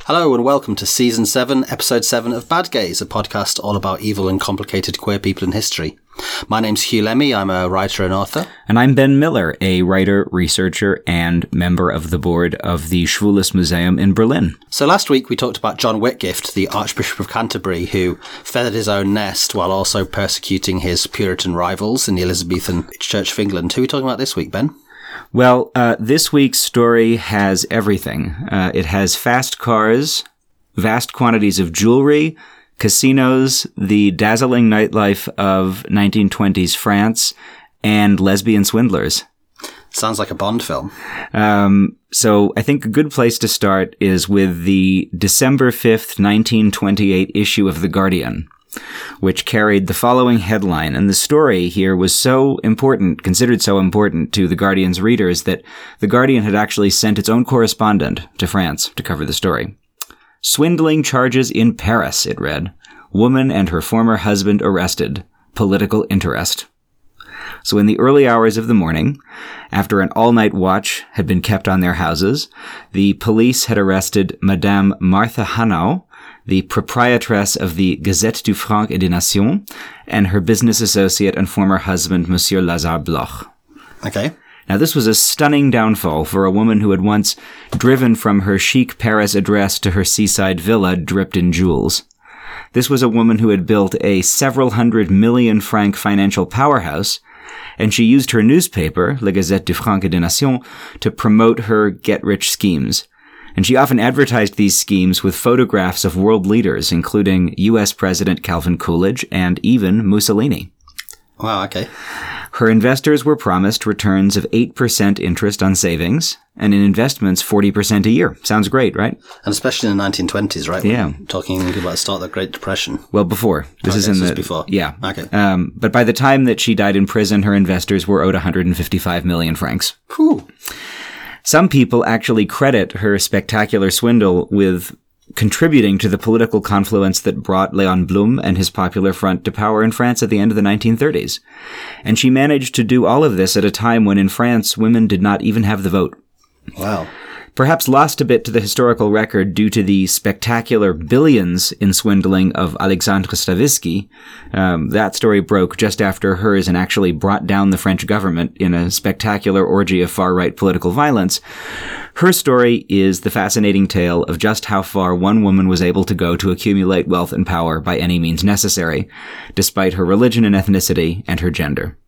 Hello and welcome to Season 7, Episode 7 of Bad Gays, a podcast all about evil and complicated queer people in history. My name's Hugh Lemmy, I'm a writer and author. And I'm Ben Miller, a writer, researcher, and member of the board of the Schwules Museum in Berlin. So last week we talked about John Whitgift, the Archbishop of Canterbury, who feathered his own nest while also persecuting his Puritan rivals in the Elizabethan Church of England. Who are we talking about this week, Ben? Well, this week's story has everything. It has fast cars, vast quantities of jewelry, casinos, the dazzling nightlife of 1920s France, and lesbian swindlers. Sounds like a Bond film. So I think a good place to start is with the December 5th, 1928 issue of The Guardian, which carried the following headline. And the story here was so important, considered so important to The Guardian's readers, that The Guardian had actually sent its own correspondent to France to cover the story. Swindling charges in Paris, it read. Woman and her former husband arrested. Political interest. So in the early hours of the morning, after an all-night watch had been kept on their houses, the police had arrested Madame Martha Hanau, the proprietress of the Gazette du Franc et des Nations, and her business associate and former husband, Monsieur Lazare Bloch. Okay. Now, this was a stunning downfall for a woman who had once driven from her chic Paris address to her seaside villa dripped in jewels. This was a woman who had built a several hundred million franc financial powerhouse, and she used her newspaper, Le Gazette du Franc et des Nations, to promote her get-rich schemes. And she often advertised these schemes with photographs of world leaders, including U.S. President Calvin Coolidge and even Mussolini. Wow, okay. Her investors were promised returns of 8% interest on savings, and in investments, 40% a year. Sounds great, right? And especially in the 1920s, right? Yeah. We're talking about the start of the Great Depression. Well, before. This is before. Yeah. Okay. But by the time that she died in prison, her investors were owed 155 million francs. Whew. Some people actually credit her spectacular swindle with contributing to the political confluence that brought Léon Blum and his Popular Front to power in France at the end of the 1930s. And she managed to do all of this at a time when in France women did not even have the vote. Wow. Perhaps lost a bit to the historical record due to the spectacular billions in swindling of Alexandre Stavisky. That story broke just after hers and actually brought down the French government in a spectacular orgy of far-right political violence. Her story is the fascinating tale of just how far one woman was able to go to accumulate wealth and power by any means necessary, despite her religion and ethnicity and her gender.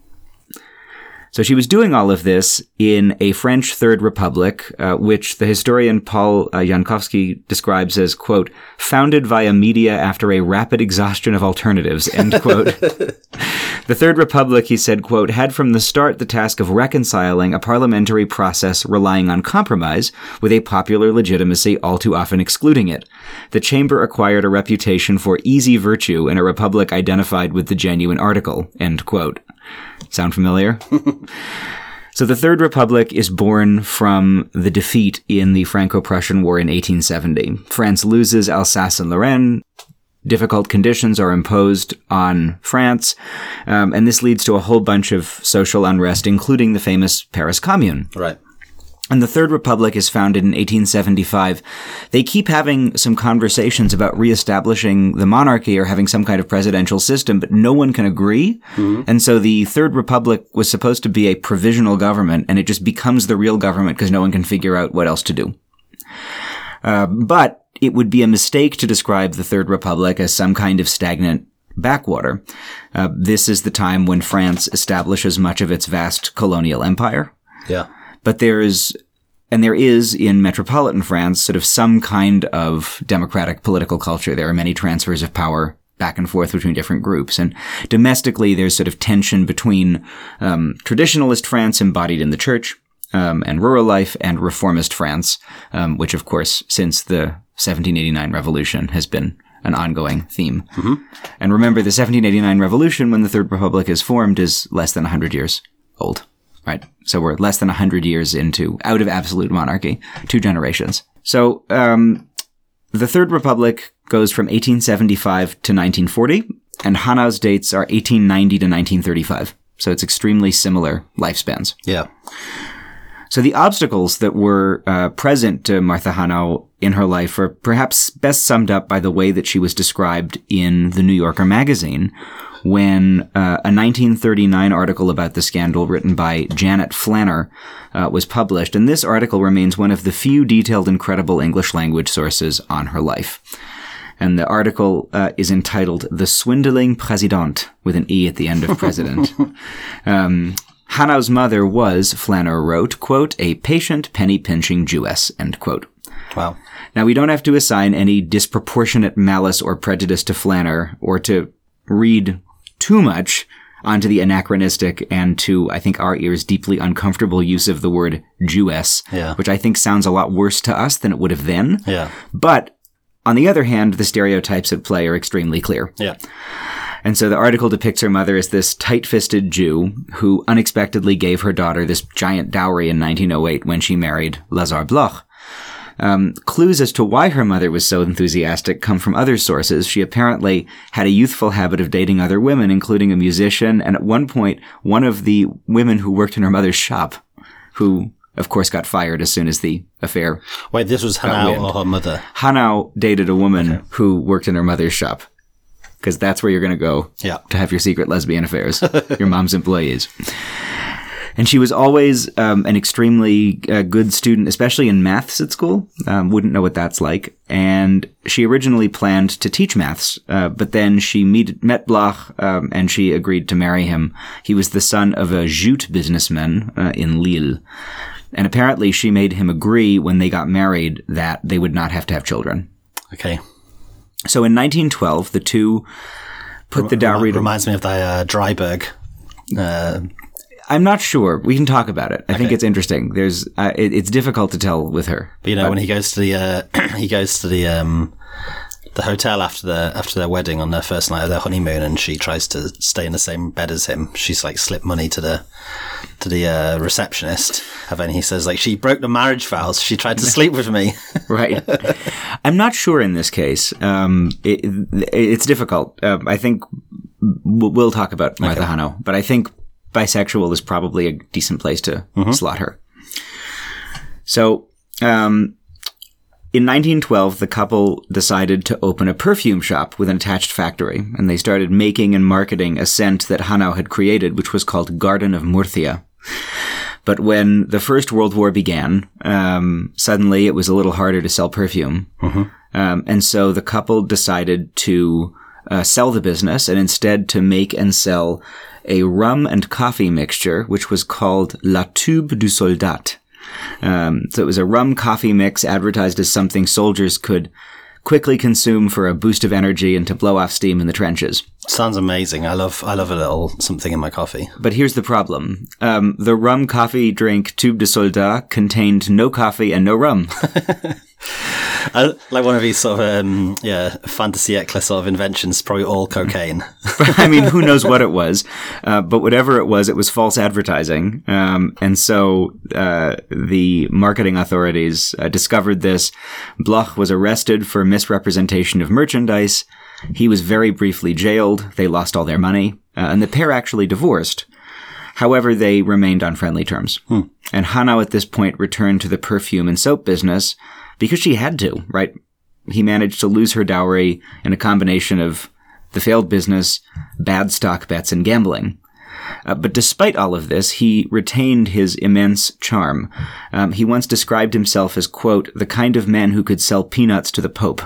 So she was doing all of this in a French Third Republic, which the historian Paul Jankowski describes as, quote, founded via media after a rapid exhaustion of alternatives, end quote. The Third Republic, he said, quote, had from the start the task of reconciling a parliamentary process relying on compromise with a popular legitimacy all too often excluding it. The chamber acquired a reputation for easy virtue in a republic identified with the genuine article, end quote. Sound familiar? So the Third Republic is born from the defeat in the Franco-Prussian War in 1870. France loses Alsace and Lorraine. Difficult conditions are imposed on France, and this leads to a whole bunch of social unrest, including the famous Paris Commune. Right. And the Third Republic is founded in 1875. They keep having some conversations about reestablishing the monarchy or having some kind of presidential system, but no one can agree. Mm-hmm. And so the Third Republic was supposed to be a provisional government, and it just becomes the real government because no one can figure out what else to do. But it would be a mistake to describe the Third Republic as some kind of stagnant backwater. This is the time when France establishes much of its vast colonial empire. Yeah. But there is in metropolitan France sort of some kind of democratic political culture. There are many transfers of power back and forth between different groups. And domestically, there's sort of tension between traditionalist France embodied in the church and rural life and reformist France, which, of course, since the 1789 revolution has been an ongoing theme. Mm-hmm. And remember, the 1789 revolution, when the Third Republic is formed, is less than 100 years old. Right. So we're less than 100 years out of absolute monarchy, 2 generations. So the Third Republic goes from 1875 to 1940, and Hanau's dates are 1890 to 1935. So it's extremely similar lifespans. Yeah. So the obstacles that were present to Martha Hanow in her life are perhaps best summed up by the way that she was described in the New Yorker magazine when a 1939 article about the scandal written by Janet Flanner was published. And this article remains one of the few detailed and credible English language sources on her life. And the article is entitled The Swindling Présidente, with an E at the end of president. Hanau's mother was, Flanner wrote, quote, a patient, penny-pinching Jewess, end quote. Wow. Now, we don't have to assign any disproportionate malice or prejudice to Flanner or to read too much onto the anachronistic and to, I think, our ears deeply uncomfortable use of the word Jewess, which I think sounds a lot worse to us than it would have then. Yeah. But on the other hand, the stereotypes at play are extremely clear. Yeah. And so the article depicts her mother as this tight-fisted Jew who unexpectedly gave her daughter this giant dowry in 1908 when she married Lazare Bloch. Clues as to why her mother was so enthusiastic come from other sources. She apparently had a youthful habit of dating other women, including a musician, and at one point, one of the women who worked in her mother's shop, who, of course, got fired as soon as the affair. Wait, this was Hanau or her mother? Hanau dated a woman who worked in her mother's shop. Because that's where you're going to go to have your secret lesbian affairs, your mom's employees. And she was always an extremely good student, especially in maths at school. Wouldn't know what that's like. And she originally planned to teach maths, but then she met Bloch and she agreed to marry him. He was the son of a jute businessman in Lille. And apparently she made him agree when they got married that they would not have to have children. Okay. So in 1912, the two put the dowry to... Reminds me of the Dryburgh. I'm not sure. We can talk about it. I think it's interesting. There's, it's difficult to tell with her. But when he goes to the hotel after their wedding on their first night of their honeymoon, and she tries to stay in the same bed as him. She's like slipped money to the receptionist, and then he says like she broke the marriage vows. She tried to sleep with me. Right. I'm not sure in this case. It's difficult. I think we'll talk about Martha Hanow, but I think bisexual is probably a decent place to slot her. So, in 1912, the couple decided to open a perfume shop with an attached factory, and they started making and marketing a scent that Hanau had created, which was called Garden of Murcia. But when the First World War began, suddenly it was a little harder to sell perfume. And so the couple decided to sell the business and instead to make and sell a rum and coffee mixture, which was called La Tube du Soldat. So it was a rum coffee mix advertised as something soldiers could quickly consume for a boost of energy and to blow off steam in the trenches. Sounds amazing. I love a little something in my coffee. But here's the problem. The rum coffee drink Tube de Soldat contained no coffee and no rum. Like one of these sort of, fantasy eclair sort of inventions, probably all cocaine. I mean, who knows what it was. But whatever it was false advertising. And so the marketing authorities discovered this. Bloch was arrested for misrepresentation of merchandise. He was very briefly jailed. They lost all their money. And the pair actually divorced. However, they remained on friendly terms. And Hanau at this point returned to the perfume and soap business because she had to, right? He managed to lose her dowry in a combination of the failed business, bad stock bets, and gambling. But despite all of this, he retained his immense charm. He once described himself as, quote, the kind of man who could sell peanuts to the Pope.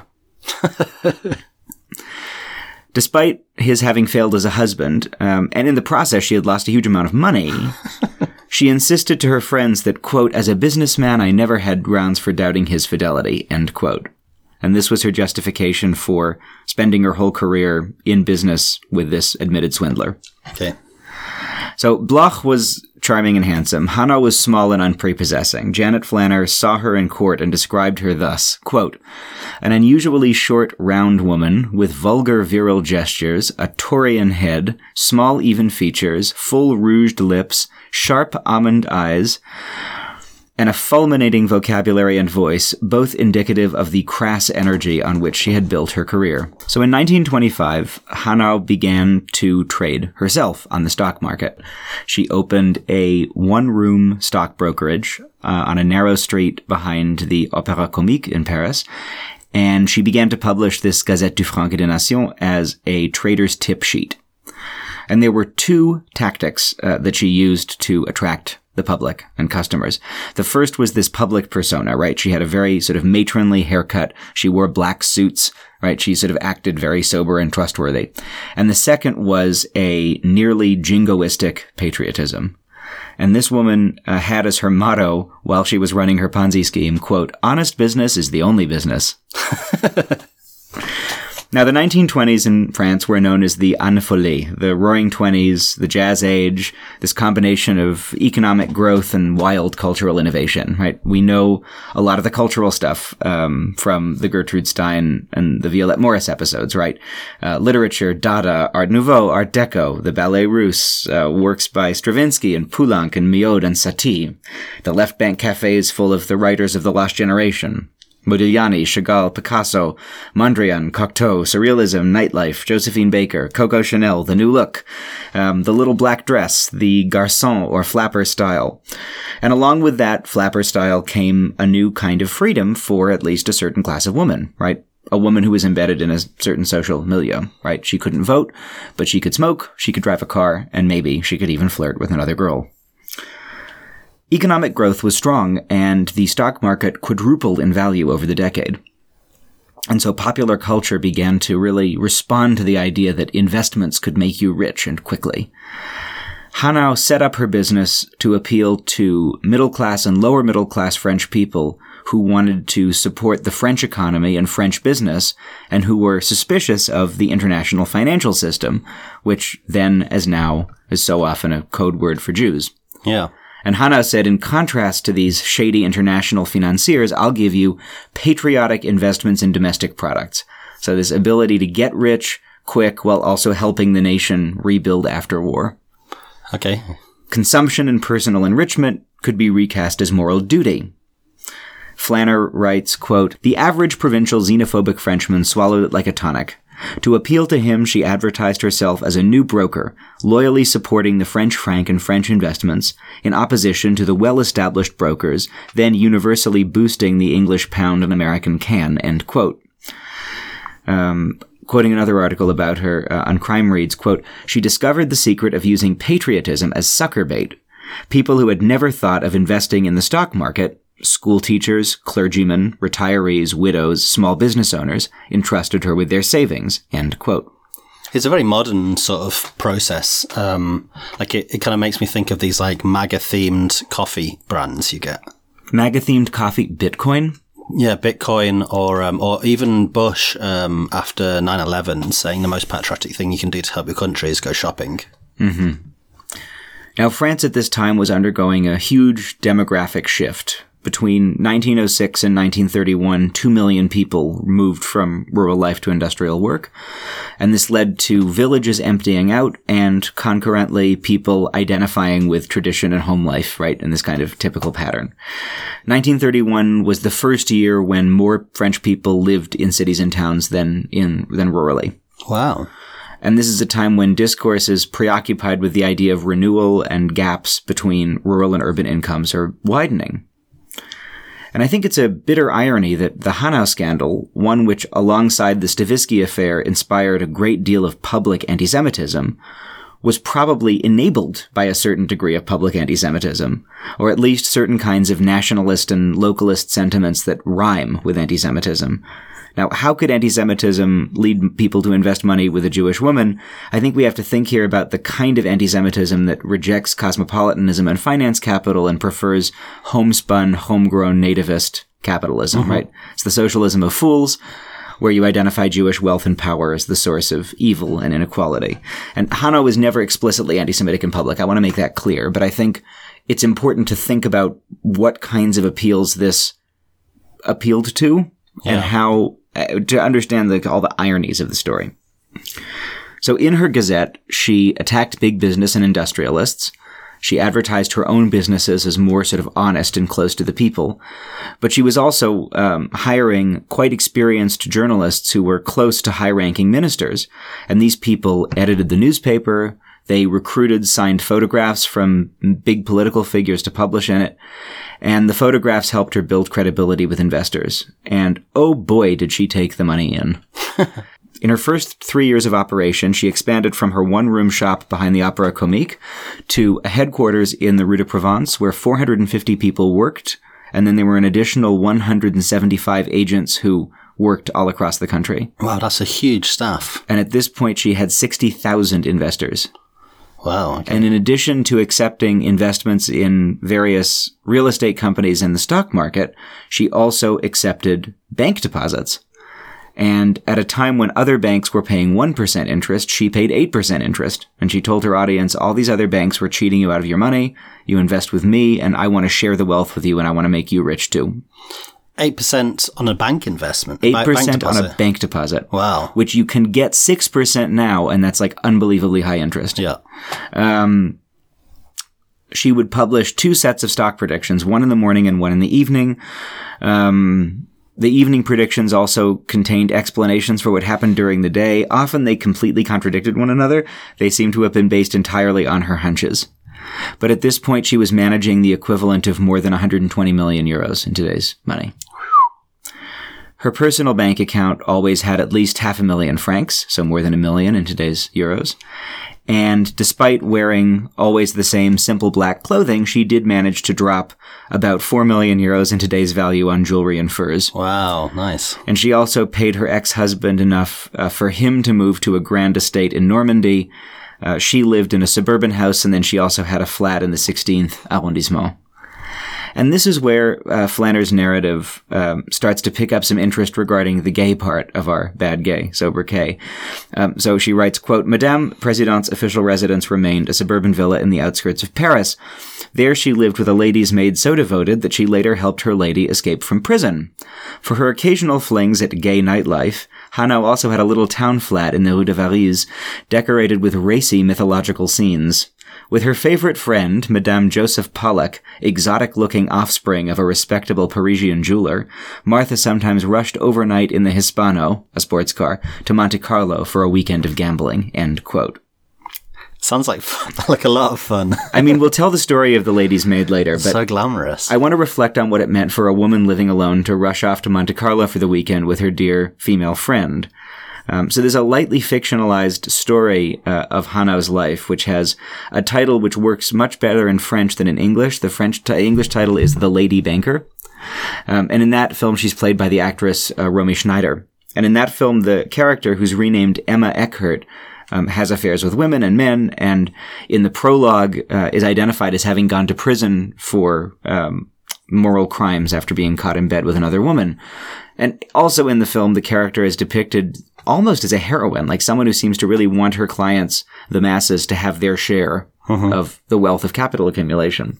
Despite his having failed as a husband, and in the process she had lost a huge amount of money, she insisted to her friends that, quote, as a businessman, I never had grounds for doubting his fidelity, end quote. And this was her justification for spending her whole career in business with this admitted swindler. Okay. So Bloch was charming and handsome. Hanau was small and unprepossessing. Janet Flanner saw her in court and described her thus, quote, an unusually short, round woman with vulgar virile gestures, a Taurian head, small even features, full rouged lips, sharp almond eyes, and a fulminating vocabulary and voice, both indicative of the crass energy on which she had built her career. So in 1925, Hanau began to trade herself on the stock market. She opened a one-room stock brokerage on a narrow street behind the Opéra Comique in Paris, and she began to publish this Gazette du Franc et des Nations as a trader's tip sheet. And there were two tactics that she used to attract the public and customers. The first was this public persona, right? She had a very sort of matronly haircut. She wore black suits, right? She sort of acted very sober and trustworthy. And the second was a nearly jingoistic patriotism. And this woman had as her motto while she was running her Ponzi scheme, quote, "Honest business is the only business." Now, the 1920s in France were known as the Anne Folie, the Roaring Twenties, the Jazz Age, this combination of economic growth and wild cultural innovation, right? We know a lot of the cultural stuff from the Gertrude Stein and the Violette Morris episodes, right? Literature, Dada, Art Nouveau, Art Deco, the Ballet Russe, works by Stravinsky and Poulenc and Miot and Satie. The Left Bank Cafe is full of the writers of the lost generation. Modigliani, Chagall, Picasso, Mondrian, Cocteau, Surrealism, Nightlife, Josephine Baker, Coco Chanel, The New Look, The Little Black Dress, the Garçon or flapper style. And along with that flapper style came a new kind of freedom for at least a certain class of woman, right? A woman who was embedded in a certain social milieu, right? She couldn't vote, but she could smoke, she could drive a car, and maybe she could even flirt with another girl. Economic growth was strong, and the stock market quadrupled in value over the decade. And so popular culture began to really respond to the idea that investments could make you rich and quickly. Hanau set up her business to appeal to middle-class and lower-middle-class French people who wanted to support the French economy and French business, and who were suspicious of the international financial system, which then, as now, is so often a code word for Jews. Yeah. And Hanau said, in contrast to these shady international financiers, I'll give you patriotic investments in domestic products. So this ability to get rich quick while also helping the nation rebuild after war. Okay. Consumption and personal enrichment could be recast as moral duty. Flanner writes, quote, "The average provincial xenophobic Frenchman swallowed it like a tonic. To appeal to him, she advertised herself as a new broker, loyally supporting the French franc and French investments, in opposition to the well-established brokers, then universally boosting the English pound and American can," end quote. Quoting another article about her on Crime Reads, quote, "She discovered the secret of using patriotism as sucker bait. People who had never thought of investing in the stock market, school teachers, clergymen, retirees, widows, small business owners, entrusted her with their savings," end quote. It's a very modern sort of process. Like it kind of makes me think of these like MAGA-themed coffee brands you get. MAGA-themed coffee, Bitcoin? Yeah, Bitcoin or even Bush after 9/11 saying the most patriotic thing you can do to help your country is go shopping. Mm-hmm. Now, France at this time was undergoing a huge demographic shift. Between 1906 and 1931, 2 million people moved from rural life to industrial work, and this led to villages emptying out and concurrently people identifying with tradition and home life, right, in this kind of typical pattern. 1931 was the first year when more French people lived in cities and towns than rurally. Wow. And this is a time when discourse is preoccupied with the idea of renewal and gaps between rural and urban incomes are widening. And I think it's a bitter irony that the Hanau scandal, one which alongside the Stavisky affair inspired a great deal of public anti-Semitism, was probably enabled by a certain degree of public anti-Semitism, or at least certain kinds of nationalist and localist sentiments that rhyme with anti-Semitism. Now, how could anti-Semitism lead people to invest money with a Jewish woman? I think we have to think here about the kind of anti-Semitism that rejects cosmopolitanism and finance capital and prefers homespun, homegrown nativist capitalism, right? It's the socialism of fools, where you identify Jewish wealth and power as the source of evil and inequality. And Hanau was never explicitly anti-Semitic in public. I want to make that clear. But I think it's important to think about what kinds of appeals this appealed to and how to understand all the ironies of the story. So in her Gazette, she attacked big business and industrialists. She advertised her own businesses as more sort of honest and close to the people. But she was also hiring quite experienced journalists who were close to high-ranking ministers. And these people edited the newspaper. They recruited signed photographs from big political figures to publish in it. And the photographs helped her build credibility with investors. And oh boy, did she take the money in. In her first 3 years of operation, she expanded from her one-room shop behind the Opéra Comique to a headquarters in the Rue de Provence where 450 people worked, and then there were an additional 175 agents who worked all across the country. Wow, that's a huge staff. And at this point, she had 60,000 investors. Wow. Okay. And in addition to accepting investments in various real estate companies in the stock market, she also accepted bank deposits. And at a time when other banks were paying 1% interest, she paid 8% interest. And she told her audience, all these other banks were cheating you out of your money. You invest with me, and I want to share the wealth with you, and I want to make you rich too. 8% on a bank investment? 8% on a bank deposit. Wow. Which you can get 6% now, and that's like unbelievably high interest. Yeah. She would publish 2 sets of stock predictions, one in the morning and one in the evening. The evening predictions also contained explanations for what happened during the day. Often they completely contradicted one another. They seem to have been based entirely on her hunches. But at this point, she was managing the equivalent of more than 120 million euros in today's money. Her personal bank account always had at least 500,000 francs, so more than $1 million in today's euros. And despite wearing always the same simple black clothing, she did manage to drop about 4 million euros in today's value on jewelry and furs. Wow, nice. And she also paid her ex-husband enough for him to move to a grand estate in Normandy. She lived in a suburban house, and then she also had a flat in the 16th arrondissement. And this is where Flanners's narrative starts to pick up some interest regarding the gay part of our bad gay, sobriquet. So she writes, quote, Madame Président's official residence remained a suburban villa in the outskirts of Paris. There she lived with a lady's maid so devoted that she later helped her lady escape from prison. For her occasional flings at gay nightlife, Hanau also had a little town flat in the Rue de Varese, decorated with racy mythological scenes. With her favorite friend, Madame Joseph Pollock, exotic-looking offspring of a respectable Parisian jeweler, Martha sometimes rushed overnight in the Hispano, a sports car, to Monte Carlo for a weekend of gambling, end quote. Sounds like fun, like a lot of fun. I mean, we'll tell the story of the lady's maid later, but so glamorous. I want to reflect on what it meant for a woman living alone to rush off to Monte Carlo for the weekend with her dear female friend. So there's a lightly fictionalized story of Hanau's life, which has a title which works much better in French than in English. The English title is The Lady Banker. And in that film, she's played by the actress Romy Schneider. And in that film, the character, who's renamed Emma Eckhart, has affairs with women and men, and in the prologue is identified as having gone to prison for moral crimes after being caught in bed with another woman. And also in the film, the character is depicted almost as a heroine, like someone who seems to really want her clients, the masses, to have their share of the wealth of capital accumulation.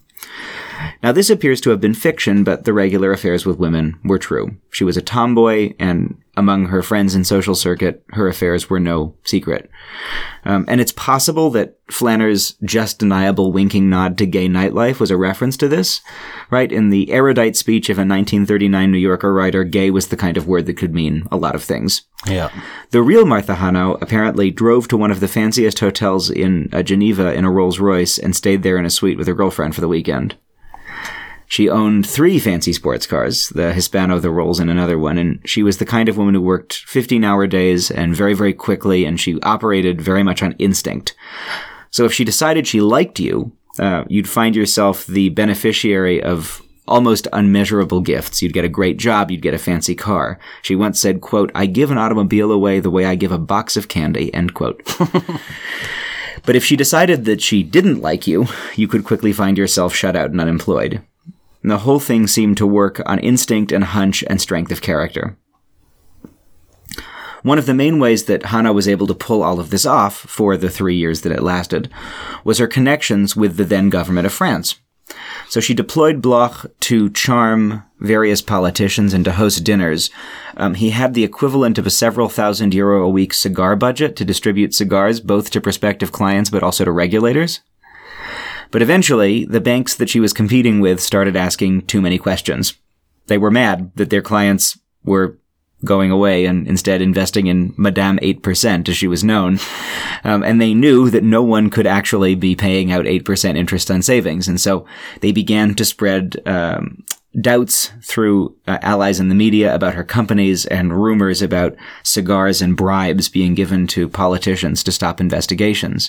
Now, this appears to have been fiction, but the regular affairs with women were true. She was a tomboy, and among her friends in social circuit, her affairs were no secret. And it's possible that Flanners's just deniable winking nod to gay nightlife was a reference to this, right? In the erudite speech of a 1939 New Yorker writer, gay was the kind of word that could mean a lot of things. Yeah. The real Martha Hanau apparently drove to one of the fanciest hotels in Geneva in a Rolls Royce and stayed there in a suite with her girlfriend for the weekend. She owned 3 fancy sports cars, the Hispano, the Rolls, and another one, and she was the kind of woman who worked 15-hour days and very, very quickly, and she operated very much on instinct. So if she decided she liked you, you'd find yourself the beneficiary of almost unmeasurable gifts. You'd get a great job, you'd get a fancy car. She once said, quote, I give an automobile away the way I give a box of candy, end quote. But if she decided that she didn't like you, you could quickly find yourself shut out and unemployed. And the whole thing seemed to work on instinct and hunch and strength of character. One of the main ways that Hanau was able to pull all of this off for the 3 years that it lasted was her connections with the then government of France. So she deployed Bloch to charm various politicians and to host dinners. He had the equivalent of a several thousand euro a week cigar budget to distribute cigars both to prospective clients but also to regulators. But eventually, the banks that she was competing with started asking too many questions. They were mad that their clients were going away and instead investing in Madame 8%, as she was known. And they knew that no one could actually be paying out 8% interest on savings. And so they began to spread doubts through allies in the media about her companies and rumors about cigars and bribes being given to politicians to stop investigations.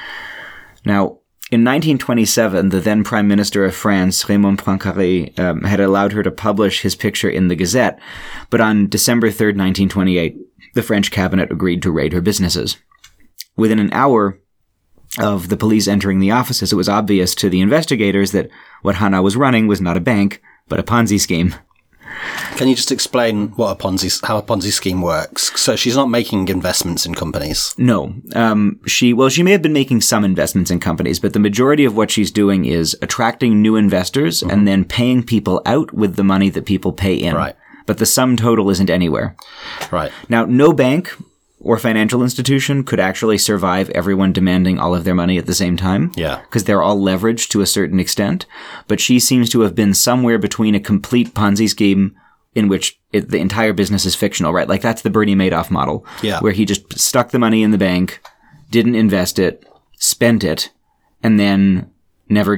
Now, in 1927, the then Prime Minister of France, Raymond Poincaré, had allowed her to publish his picture in the Gazette, but on December 3rd, 1928, the French cabinet agreed to raid her businesses. Within an hour of the police entering the offices, it was obvious to the investigators that what Hannah was running was not a bank, but a Ponzi scheme. Can you just explain how a Ponzi scheme works? So she's not making investments in companies. No. She may have been making some investments in companies, but the majority of what she's doing is attracting new investors and then paying people out with the money that people pay in. Right. But the sum total isn't anywhere. Right. Now, no bank or financial institution could actually survive everyone demanding all of their money at the same time. Yeah. Because they're all leveraged to a certain extent. But she seems to have been somewhere between a complete Ponzi scheme in which the entire business is fictional, right? Like that's the Bernie Madoff model. Yeah. Where he just stuck the money in the bank, didn't invest it, spent it, and then never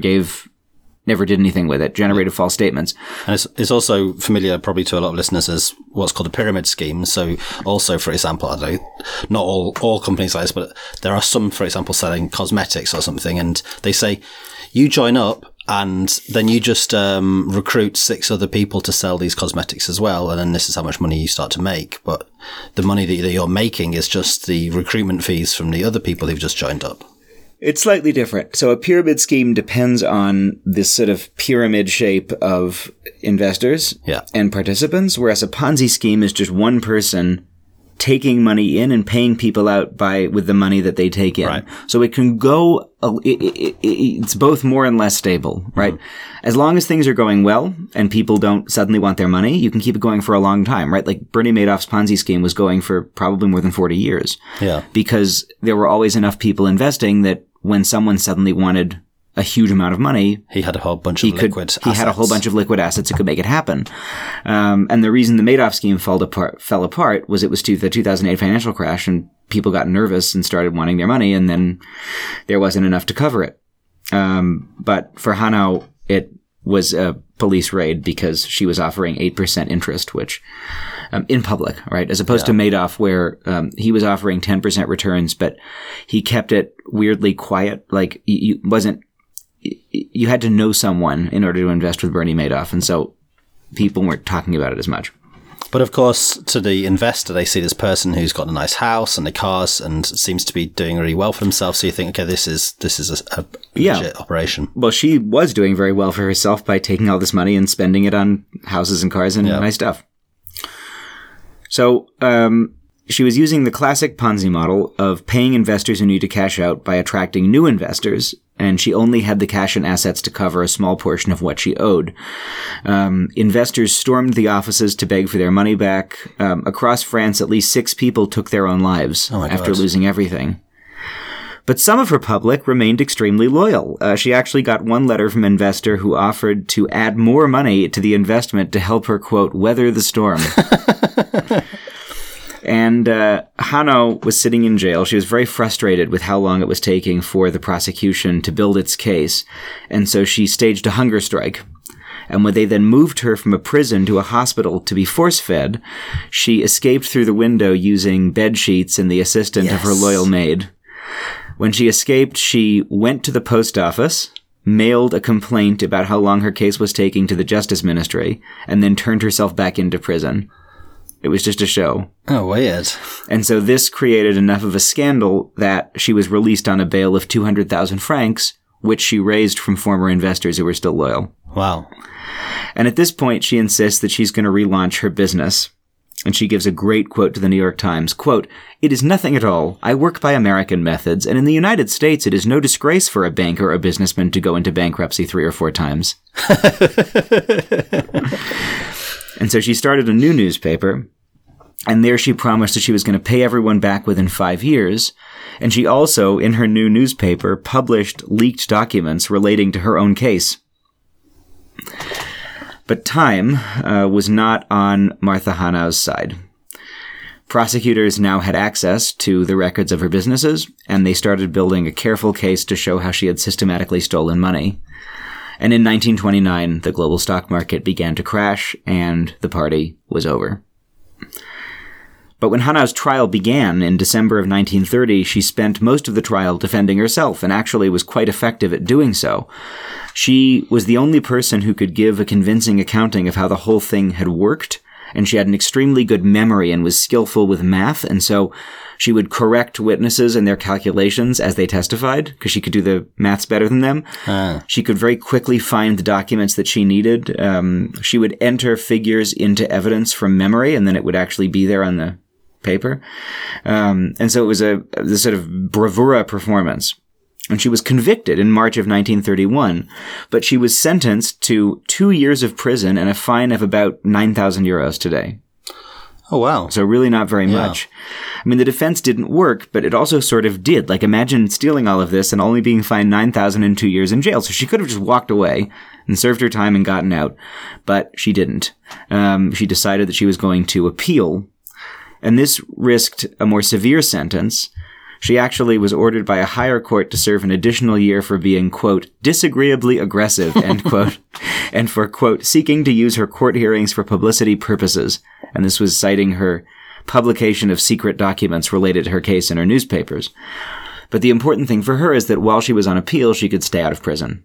did anything with it, generated false statements. And it's also familiar probably to a lot of listeners as what's called a pyramid scheme. So also, for example, I don't know, not all companies like this, but there are some, for example, selling cosmetics or something, and they say, you join up and then you just recruit 6 other people to sell these cosmetics as well, and then this is how much money you start to make. But the money that you're making is just the recruitment fees from the other people who've just joined up. It's slightly different. So a pyramid scheme depends on this sort of pyramid shape of investors and participants, whereas a Ponzi scheme is just one person taking money in and paying people out with the money that they take in. Right. So it can go, it's both more and less stable, right? Mm-hmm. As long as things are going well and people don't suddenly want their money, you can keep it going for a long time, right? Like Bernie Madoff's Ponzi scheme was going for probably more than 40 years. Yeah. Because there were always enough people investing that when someone suddenly wanted a huge amount of money, he had a whole bunch of liquid assets. He had a whole bunch of liquid assets that could make it happen. And the reason the Madoff scheme fell apart was it was the 2008 financial crash, and people got nervous and started wanting their money, and then there wasn't enough to cover it. But for Hanau, it was a police raid because she was offering 8% interest, which in public, right? As opposed to Madoff, where he was offering 10% returns, but he kept it weirdly quiet. Like you had to know someone in order to invest with Bernie Madoff, and so people weren't talking about it as much. But of course, to the investor, they see this person who's got a nice house and the cars and seems to be doing really well for themselves. So you think, okay, this is a legit operation. Well, she was doing very well for herself by taking all this money and spending it on houses and cars and nice stuff. So she was using the classic Ponzi model of paying investors who need to cash out by attracting new investors, and she only had the cash and assets to cover a small portion of what she owed. Investors stormed the offices to beg for their money back. Across France, at least 6 people took their own lives after losing everything. But some of her public remained extremely loyal. She actually got one letter from an investor who offered to add more money to the investment to help her, quote, weather the storm. And Hanau was sitting in jail. She was very frustrated with how long it was taking for the prosecution to build its case, and so she staged a hunger strike. And when they then moved her from a prison to a hospital to be force-fed, she escaped through the window using bed sheets and the assistant of her loyal maid. When she escaped, she went to the post office, mailed a complaint about how long her case was taking to the Justice Ministry, and then turned herself back into prison. It was just a show. Oh, weird. And so this created enough of a scandal that she was released on a bail of 200,000 francs, which she raised from former investors who were still loyal. Wow. And at this point, she insists that she's going to relaunch her business. And she gives a great quote to the New York Times, quote, "It is nothing at all. I work by American methods, and in the United States, it is no disgrace for a banker or a businessman to go into bankruptcy 3 or 4 times." And so she started a new newspaper, And there she promised that she was going to pay everyone back within 5 years. And she also, in her new newspaper, published leaked documents relating to her own case. But time was not on Martha Hanau's side. Prosecutors now had access to the records of her businesses, and they started building a careful case to show how she had systematically stolen money. And in 1929, the global stock market began to crash, and the party was over. But when Hanau's trial began in December of 1930, she spent most of the trial defending herself, and actually was quite effective at doing so. She was the only person who could give a convincing accounting of how the whole thing had worked, and she had an extremely good memory and was skillful with math, and so she would correct witnesses and their calculations as they testified, because she could do the maths better than them. She could very quickly find the documents that she needed. She would enter figures into evidence from memory, and then it would actually be there on the paper. And so it was this sort of bravura performance. And she was convicted in March of 1931, but she was sentenced to 2 years of prison and a fine of about 9,000 euros today. Oh, wow. So really not very much. I mean, the defense didn't work, but it also sort of did. Like, imagine stealing all of this and only being fined 9,000 and 2 years in jail. So she could have just walked away and served her time and gotten out, but she didn't. She decided that she was going to appeal, and this risked a more severe sentence. She actually was ordered by a higher court to serve an additional year for being, quote, disagreeably aggressive, end quote, and for, quote, seeking to use her court hearings for publicity purposes. And this was citing her publication of secret documents related to her case in her newspapers. But the important thing for her is that while she was on appeal, she could stay out of prison.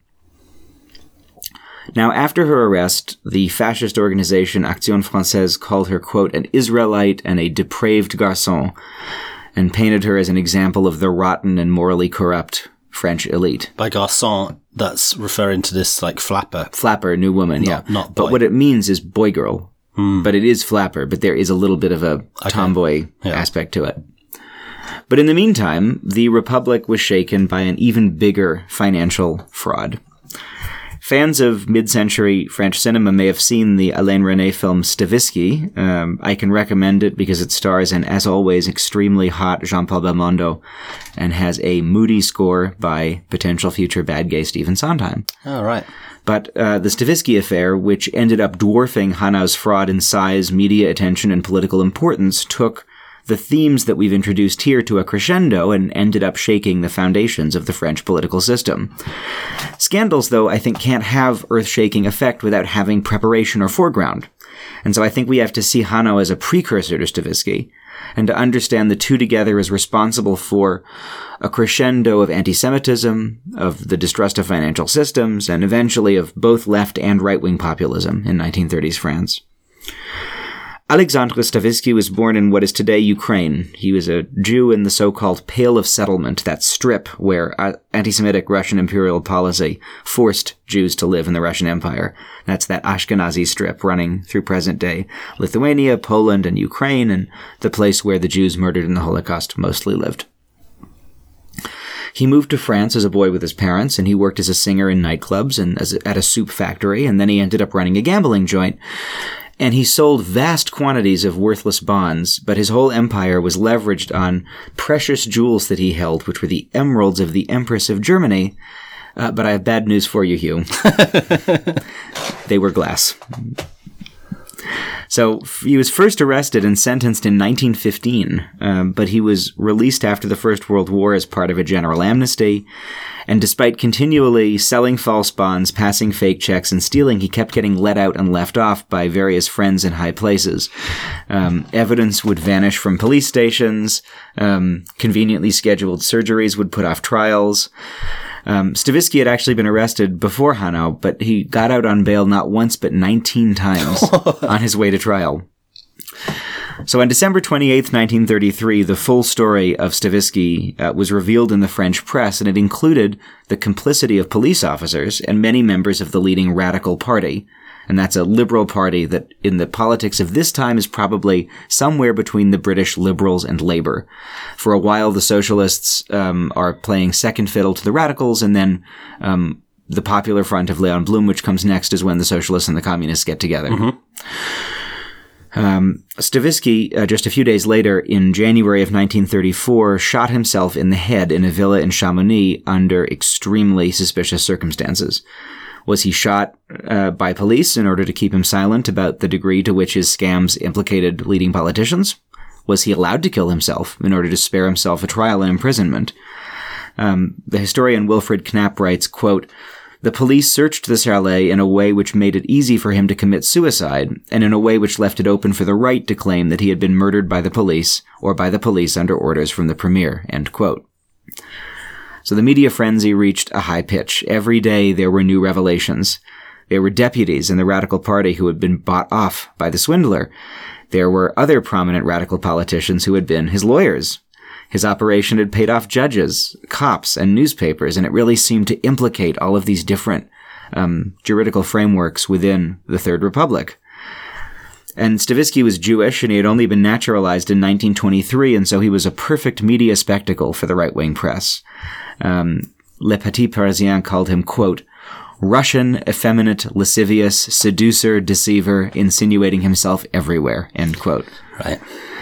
Now, after her arrest, the fascist organization Action Française called her, quote, an Israelite and a depraved garçon, and painted her as an example of the rotten and morally corrupt French elite. By garçon, that's referring to this, like, flapper. Flapper, new woman, Not boy. But what it means is boy girl. But it is flapper, but there is a little bit of a tomboy aspect to it. But in the meantime, the Republic was shaken by an even bigger financial fraud. Fans of mid-century French cinema may have seen the Alain Resnais film Stavisky. I can recommend it because it stars an, as always, extremely hot Jean-Paul Belmondo and has a moody score by potential future bad guy Stephen Sondheim. Oh, right. But the Stavisky affair, which ended up dwarfing Hanau's fraud in size, media attention, and political importance, took the themes that we've introduced here to a crescendo and ended up shaking the foundations of the French political system. Scandals, though, I think can't have earth-shaking effect without having preparation or foreground. And so I think we have to see Hanau as a precursor to Stavisky, and to understand the two together as responsible for a crescendo of anti-Semitism, of the distrust of financial systems, and eventually of both left and right-wing populism in 1930s France. Alexandre Stavisky was born in what is today Ukraine. He was a Jew in the so-called Pale of Settlement, that strip where anti-Semitic Russian imperial policy forced Jews to live in the Russian Empire. That's that Ashkenazi strip running through present-day Lithuania, Poland, and Ukraine, and the place where the Jews murdered in the Holocaust mostly lived. He moved to France as a boy with his parents, and he worked as a singer in nightclubs and at a soup factory, and then he ended up running a gambling joint. And he sold vast quantities of worthless bonds, but his whole empire was leveraged on precious jewels that he held, which were the emeralds of the Empress of Germany. But I have bad news for you, Hugh. They were glass. So he was first arrested and sentenced in 1915, but he was released after the First World War as part of a general amnesty. And despite continually selling false bonds, passing fake checks, and stealing, he kept getting let out and left off by various friends in high places. Evidence would vanish from police stations. Conveniently scheduled surgeries would put off trials. Stavisky had actually been arrested before Hanau, but he got out on bail not once but 19 times on his way to trial. So on December 28th, 1933, the full story of Stavisky was revealed in the French press, and it included the complicity of police officers and many members of the leading Radical Party. And that's a liberal party that in the politics of this time is probably somewhere between the British Liberals and Labour. For a while, the Socialists are playing second fiddle to the Radicals, and then the Popular Front of Léon Blum, which comes next, is when the Socialists and the Communists get together. Mm-hmm. Stavisky, just a few days later, in January of 1934, shot himself in the head in a villa in Chamonix under extremely suspicious circumstances. Was he shot by police in order to keep him silent about the degree to which his scams implicated leading politicians? Was he allowed to kill himself in order to spare himself a trial and imprisonment? The historian Wilfred Knapp writes, quote, "The police searched the chalet in a way which made it easy for him to commit suicide, and in a way which left it open for the right to claim that he had been murdered by the police, or by the police under orders from the premier," end quote. So the media frenzy reached a high pitch. Every day there were new revelations. There were deputies in the Radical Party who had been bought off by the swindler. There were other prominent radical politicians who had been his lawyers. His operation had paid off judges, cops, and newspapers, and it really seemed to implicate all of these different juridical frameworks within the Third Republic. And Stavisky was Jewish, and he had only been naturalized in 1923, and so he was a perfect media spectacle for the right-wing press. Le Petit Parisien called him, quote, "Russian, effeminate, lascivious, seducer, deceiver, insinuating himself everywhere," end quote. Right.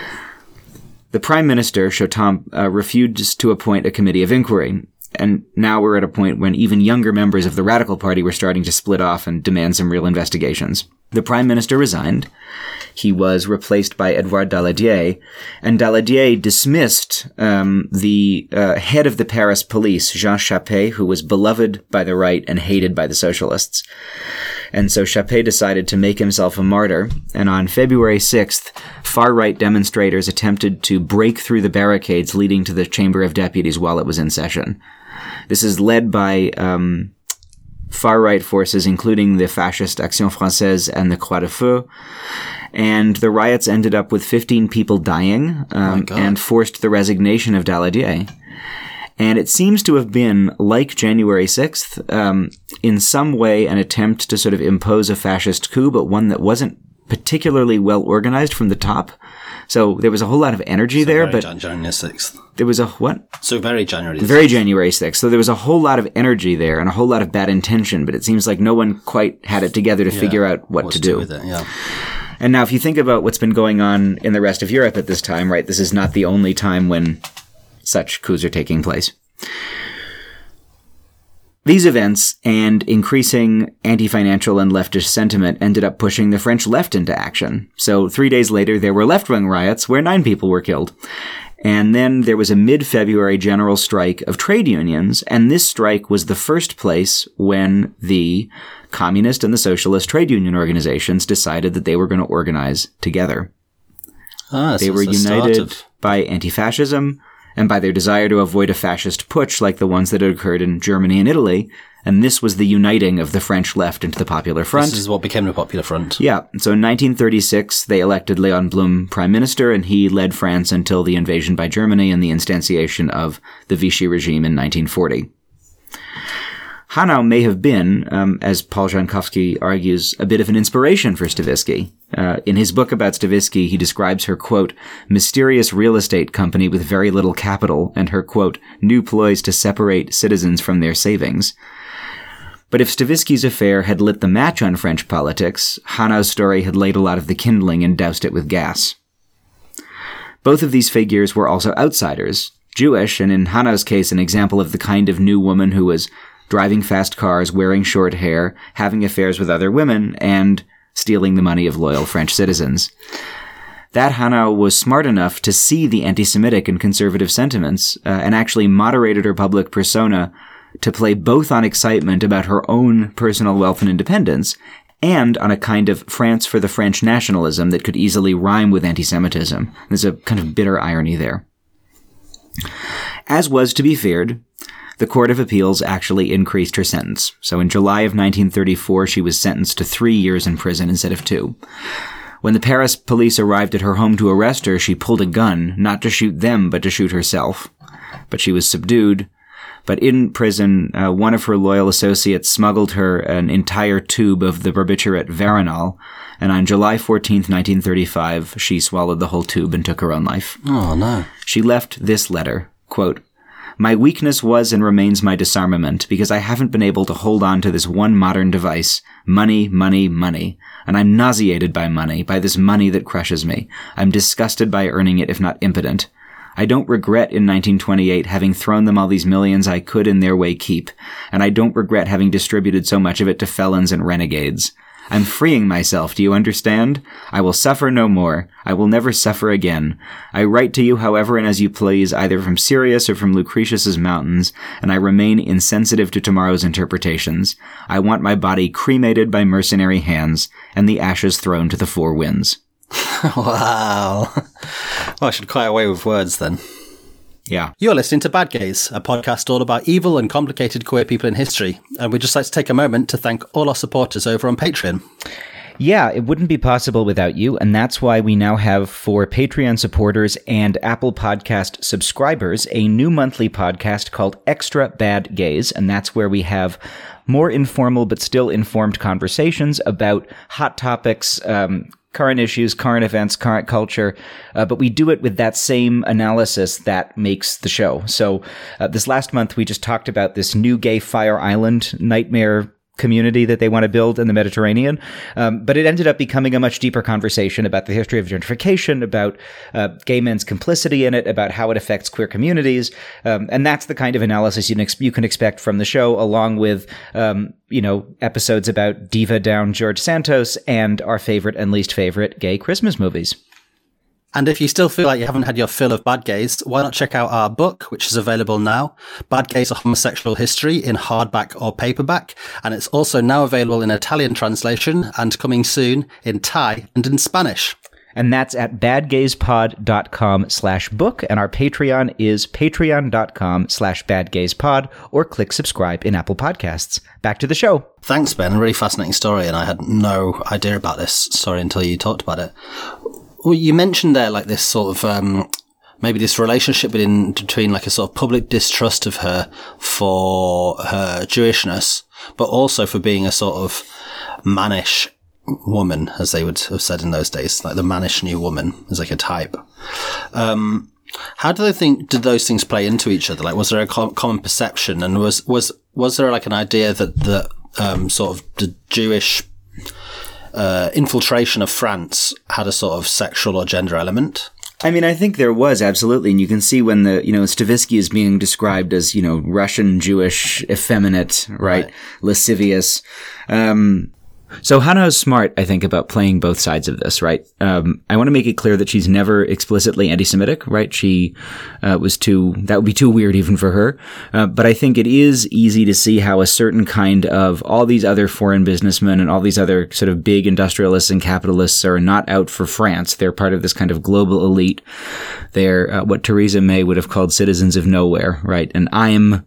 The Prime Minister, Chotam, refused to appoint a committee of inquiry, and now we're at a point when even younger members of the Radical Party were starting to split off and demand some real investigations. The Prime Minister resigned. He was replaced by Edouard Daladier, and Daladier dismissed the head of the Paris police, Jean Chappé, who was beloved by the right and hated by the socialists. And so Chappé decided to make himself a martyr, and on February 6th, far-right demonstrators attempted to break through the barricades leading to the Chamber of Deputies while it was in session. This is led by far-right forces, including the fascist Action Française and the Croix de Feu. And the riots ended up with 15 people dying and forced the resignation of Daladier. And it seems to have been, like January 6th, in some way an attempt to sort of impose a fascist coup, but one that wasn't particularly well organized from the top. So there was a whole lot of energy there, but January 6th. There was a what? So very January 6th. Very January 6th. So there was a whole lot of energy there and a whole lot of bad intention, but it seems like no one quite had it together to figure out what to do with it. Yeah. And now if you think about what's been going on in the rest of Europe at this time, right, this is not the only time when such coups are taking place. These events and increasing anti-financial and leftist sentiment ended up pushing the French left into action. So 3 days later, there were left-wing riots where 9 people were killed. And then there was a mid-February general strike of trade unions, and this strike was the first place when the communist and the socialist trade union organizations decided that they were going to organize together. They were united by anti-fascism and by their desire to avoid a fascist putsch like the ones that had occurred in Germany and Italy. And this was the uniting of the French left into the Popular Front. This is what became the Popular Front. Yeah. So in 1936, they elected Léon Blum prime minister, and he led France until the invasion by Germany and the instantiation of the Vichy regime in 1940. Hanau may have been, as Paul Jankowski argues, a bit of an inspiration for Stavisky. In his book about Stavisky, he describes her, quote, mysterious real estate company with very little capital and her, quote, new ploys to separate citizens from their savings. But if Stavisky's affair had lit the match on French politics, Hanau's story had laid a lot of the kindling and doused it with gas. Both of these figures were also outsiders, Jewish, and in Hanau's case, an example of the kind of new woman who was driving fast cars, wearing short hair, having affairs with other women, and stealing the money of loyal French citizens. That Hanau was smart enough to see the anti-Semitic and conservative sentiments, and actually moderated her public persona to play both on excitement about her own personal wealth and independence, and on a kind of France for the French nationalism that could easily rhyme with anti-Semitism. There's a kind of bitter irony there. As was to be feared, the Court of Appeals actually increased her sentence. So in July of 1934, she was sentenced to 3 years in prison instead of 2. When the Paris police arrived at her home to arrest her, she pulled a gun, not to shoot them, but to shoot herself. But she was subdued. But in prison, one of her loyal associates smuggled her an entire tube of the barbiturate Veronal, and on July 14th, 1935, she swallowed the whole tube and took her own life. Oh, no. She left this letter, quote, My weakness was and remains my disarmament, because I haven't been able to hold on to this one modern device. Money, money, money. And I'm nauseated by money, by this money that crushes me. I'm disgusted by earning it, if not impotent. I don't regret in 1928 having thrown them all these millions I could in their way keep, and I don't regret having distributed so much of it to felons and renegades. I'm freeing myself, do you understand? I will suffer no more. I will never suffer again. I write to you however and as you please, either from Sirius or from Lucretius's mountains, and I remain insensitive to tomorrow's interpretations. I want my body cremated by mercenary hands, and the ashes thrown to the four winds. Wow. Well, I should quite away with words then. Yeah. You're listening to Bad Gays, a podcast all about evil and complicated queer people in history. And we'd just like to take a moment to thank all our supporters over on Patreon. Yeah, it wouldn't be possible without you, and that's why we now have, for Patreon supporters and Apple Podcast subscribers, a new monthly podcast called Extra Bad Gays, and that's where we have more informal but still informed conversations about hot topics, current issues, current events, current culture, but we do it with that same analysis that makes the show. So this last month, we just talked about this new gay Fire Island nightmare community that they want to build in the Mediterranean. But it ended up becoming a much deeper conversation about the history of gentrification, about gay men's complicity in it, about how it affects queer communities. And that's the kind of analysis you can expect from the show, along with episodes about Diva Down George Santos and our favorite and least favorite gay Christmas movies. And if you still feel like you haven't had your fill of Bad Gays, why not check out our book, which is available now, Bad Gays: A Homosexual History, in hardback or paperback. And it's also now available in Italian translation and coming soon in Thai and in Spanish. And that's at badgayspod.com/book. And our Patreon is patreon.com/badgayspod, or click subscribe in Apple Podcasts. Back to the show. Thanks, Ben. A really fascinating story. And I had no idea about this story until you talked about it. Well, you mentioned there, like, this sort of, maybe this relationship between like a sort of public distrust of her for her Jewishness, but also for being a sort of mannish woman, as they would have said in those days, like the mannish new woman is like a type. How do they think, did those things play into each other? Like, was there a common perception, and was there like an idea that sort of the Jewish infiltration of France had a sort of sexual or gender element? I mean, I think there was, absolutely. And you can see when Stavisky is being described as, Russian, Jewish, effeminate, right? Lascivious. So Hannah's smart, I think, about playing both sides of this, right? I want to make it clear that she's never explicitly anti-Semitic, right? She that would be too weird even for her. But I think it is easy to see how a certain kind of all these other foreign businessmen and all these other sort of big industrialists and capitalists are not out for France. They're part of this kind of global elite. They're what Theresa May would have called citizens of nowhere, right? And I'm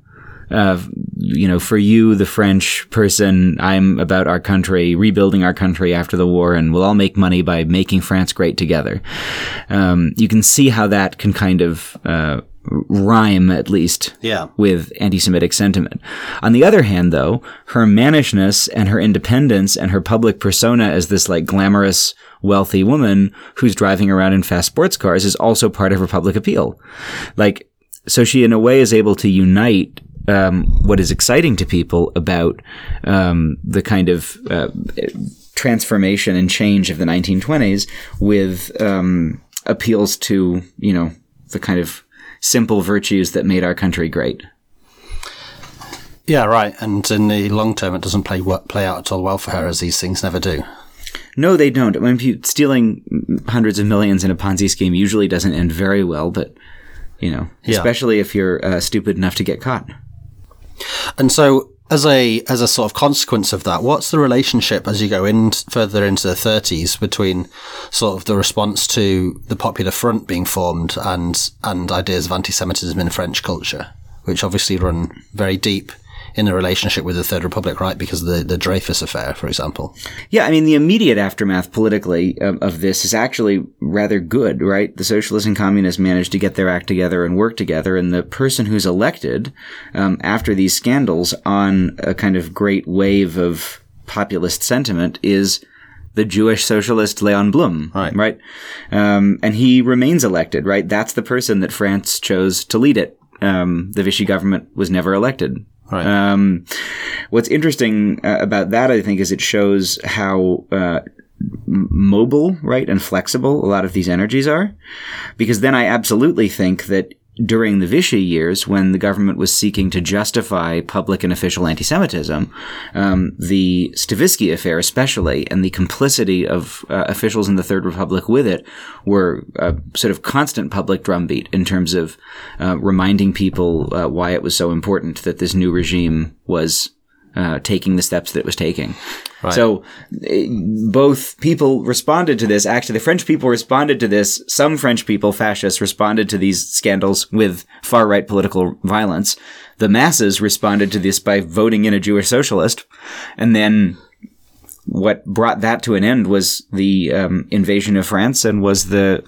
for you, the French person, I'm about our country, rebuilding our country after the war, and we'll all make money by making France great together. You can see how that can kind of rhyme, at least, with anti-Semitic sentiment. On the other hand, though, her mannishness and her independence and her public persona as this, like, glamorous, wealthy woman who's driving around in fast sports cars is also part of her public appeal. Like, so she, in a way, is able to unite what is exciting to people about the kind of transformation and change of the 1920s with appeals to, the kind of simple virtues that made our country great. Yeah, right. And in the long term, it doesn't play out at all well for her, as these things never do. No, they don't. I mean, stealing hundreds of millions in a Ponzi scheme usually doesn't end very well, but, especially if you're stupid enough to get caught. And so, as a sort of consequence of that, what's the relationship as you go further into the 30s between sort of the response to the Popular Front being formed and ideas of anti-Semitism in French culture, which obviously run very deep in a relationship with the Third Republic, right? Because of the Dreyfus affair, for example. Yeah, I mean, the immediate aftermath politically of this is actually rather good, right? The socialists and communists managed to get their act together and work together, and the person who's elected after these scandals on a kind of great wave of populist sentiment is the Jewish socialist Leon Blum, right? And he remains elected, right? That's the person that France chose to lead it. the Vichy government was never elected. Right. What's interesting about that, I think, is it shows how mobile, right, and flexible a lot of these energies are. Because then I absolutely think that during the Vichy years, when the government was seeking to justify public and official anti-Semitism, the Stavisky affair especially, and the complicity of officials in the Third Republic with it, were a sort of constant public drumbeat in terms of reminding people why it was so important that this new regime was taking the steps that it was taking. Right. So both people responded to this. Actually, the French people responded to this. Some French people, fascists, responded to these scandals with far-right political violence. The masses responded to this by voting in a Jewish socialist. And then what brought that to an end was the invasion of France and was the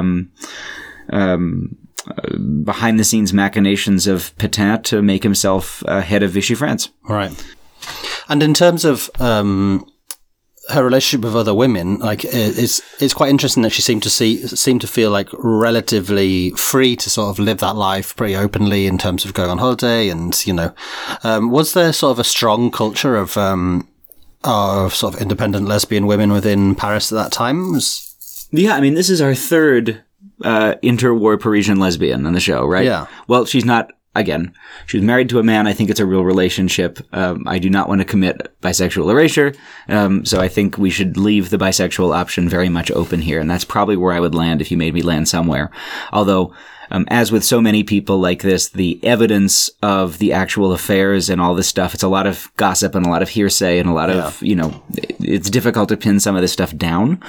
behind-the-scenes machinations of Pétain to make himself head of Vichy France. Right. And in terms of her relationship with other women, like it's quite interesting that she seemed to feel like relatively free to sort of live that life pretty openly in terms of going on holiday, and was there sort of a strong culture of sort of independent lesbian women within Paris at that time? Yeah, I mean, this is our third interwar Parisian lesbian on the show, right? Yeah. Well, she's not. Again, she was married to a man. I think it's a real relationship. I do not want to commit bisexual erasure. So I think we should leave the bisexual option very much open here. And that's probably where I would land if you made me land somewhere. Although, as with so many people like this, the evidence of the actual affairs and all this stuff, it's a lot of gossip and a lot of hearsay and a lot of, it's difficult to pin some of this stuff down.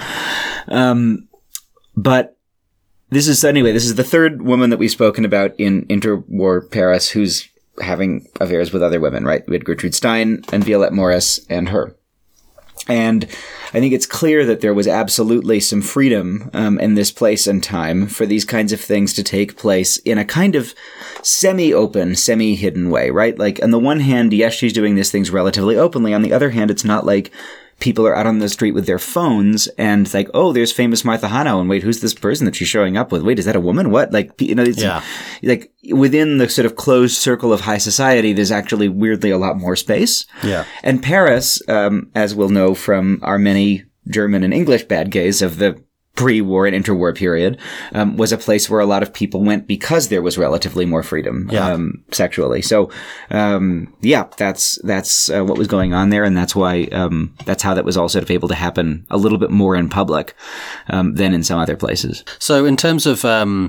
But this is the third woman that we've spoken about in interwar Paris who's having affairs with other women, right? We had Gertrude Stein and Violette Morris and her. And I think it's clear that there was absolutely some freedom in this place and time for these kinds of things to take place in a kind of semi-open, semi-hidden way, right? Like, on the one hand, yes, she's doing these things relatively openly. On the other hand, it's not like people are out on the street with their phones and it's like, oh, there's famous Martha Hanow, and wait, who's this person that she's showing up with? Wait, is that a woman? What? Like, it's like within the sort of closed circle of high society, there's actually weirdly a lot more space. Yeah. And Paris, as we'll know from our many German and English bad gays of the pre-war and interwar period, was a place where a lot of people went because there was relatively more freedom, sexually. So, that's what was going on there. And that's why, that's how that was all sort of able to happen a little bit more in public, than in some other places. So in terms of,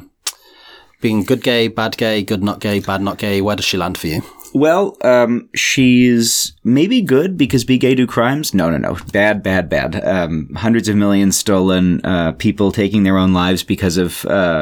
being good gay, bad not gay, bad not gay, where does she land for you? Well, she's maybe good because be gay do crimes. No. Bad. Hundreds of millions stolen, people taking their own lives because of,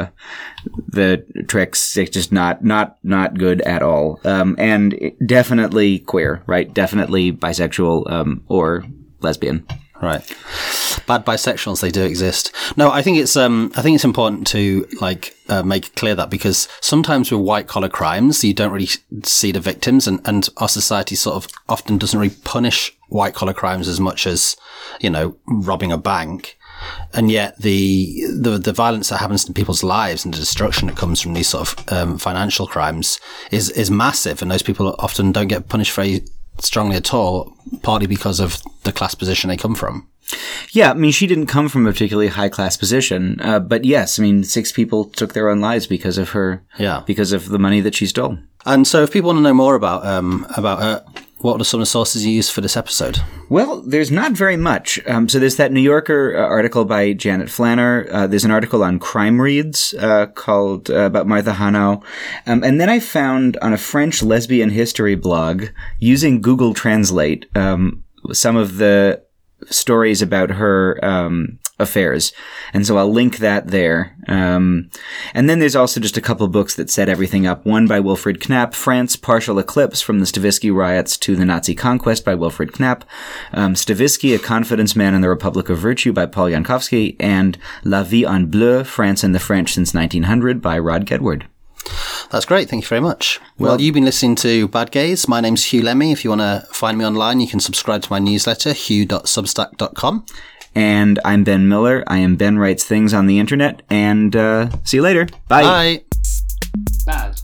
the tricks. It's just not good at all. And definitely queer, right? Definitely bisexual, or lesbian. Right. Bad bisexuals, they do exist. No, I think it's important to make clear that, because sometimes with white collar crimes, you don't really see the victims, and our society sort of often doesn't really punish white collar crimes as much as, robbing a bank. And yet the violence that happens in people's lives and the destruction that comes from these sort of financial crimes is massive, and those people often don't get punished very strongly at all, partly because of the class position they come from. Yeah, I mean, she didn't come from a particularly high-class position, but yes, I mean, 6 people took their own lives because of her, because of the money that she stole. And so if people want to know more about her, what are some of the sources you used for this episode? Well, there's not very much. So there's that New Yorker article by Janet Flanner. There's an article on Crime Reads called about Martha Hanow. And then I found on a French lesbian history blog, using Google Translate, some of the stories about her affairs. And so I'll link that there. And then there's also just a couple of books that set everything up. One by Wilfred Knapp, France, Partial Eclipse, from the Stavisky Riots to the Nazi Conquest by Wilfred Knapp. Stavisky, A Confidence Man in the Republic of Virtue by Paul Jankowski. And La Vie en Bleu, France and the French since 1900 by Rod Gedward. That's great. Thank you very much. Well, you've been listening to Bad Gays. My name's Hugh Lemmy. If you want to find me online, you can subscribe to my newsletter, hugh.substack.com. And I'm Ben Miller. I am Ben Writes Things on the Internet. And see you later. Bye. Bye. Bad.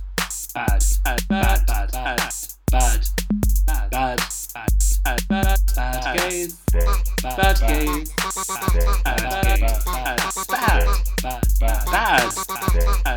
Bad.